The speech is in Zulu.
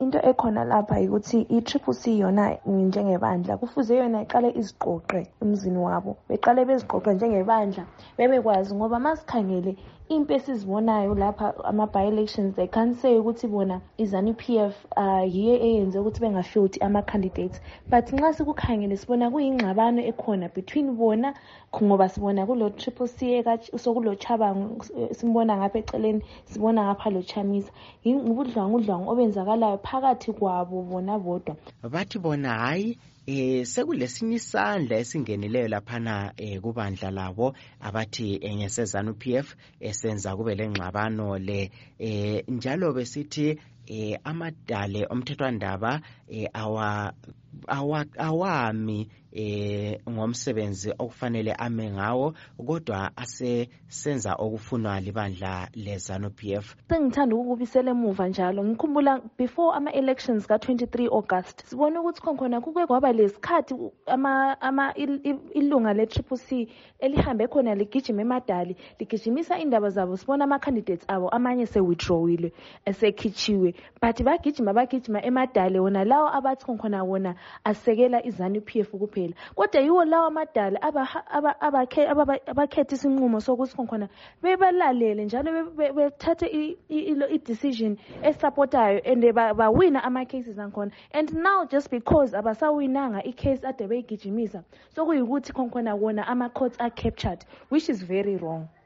into ekhona lapha ukuthi i-Triple C yona njengebandla kufuze yona iqale iziqoqe emzini wabo, beqale beziqoqe njengebandla bebekwazi, ngoba masikhangele impi esizibonayo lapha ama-by-elections, they can't say ukuthi bona iZANU-PF yiyo eyenze ukuthi bengafioti ama-candidates, but nxa sikukhangele sibona kuyingxabano ekhona between bona, ngoba sibona kulo Triple C sokulo Chabangu simbona ngapha eceleni, sibona ngapha lo Chamisa, ubudlwangudlwangu obenzakalayo phakathi kwabo bona bodwa. Bathi bona hayi sekulesinye isandla esingenileyo laphana kubandla labo abathi ngeseZANU-PF esenza kube lengxabano le, njalo besithi amadale omthethwandaba awami ngomsebenzi okufanele ame ngawo, kodwa asesenza okufunwa libandla leZANU-PF. Sengithanda ukubisela emuva njalo, ngikhumbula before ama-elections ka-23 August sibona ukuthi khona kuke kwaba lesikhathi ilunga le-Triple C elihambe khona ligijima emadali ligijimisa indaba zabo, sibona ama-candidates abo amanye se-withdrawile esekhichiwe, but bagijima emadali wona lawo abathi khona wona asekela iZANU-PF kuphela, kodwa yiwo lawo amadala abakhetha isinqumo sokuthi khona bebalalele njalo bethathe i-decision esupportayo and bawina ama-cases akhona. And now just because abasawinanga i-case ade beyigijimisa, so kuyikuthi khona wona ama-courts are captured, which is very wrong.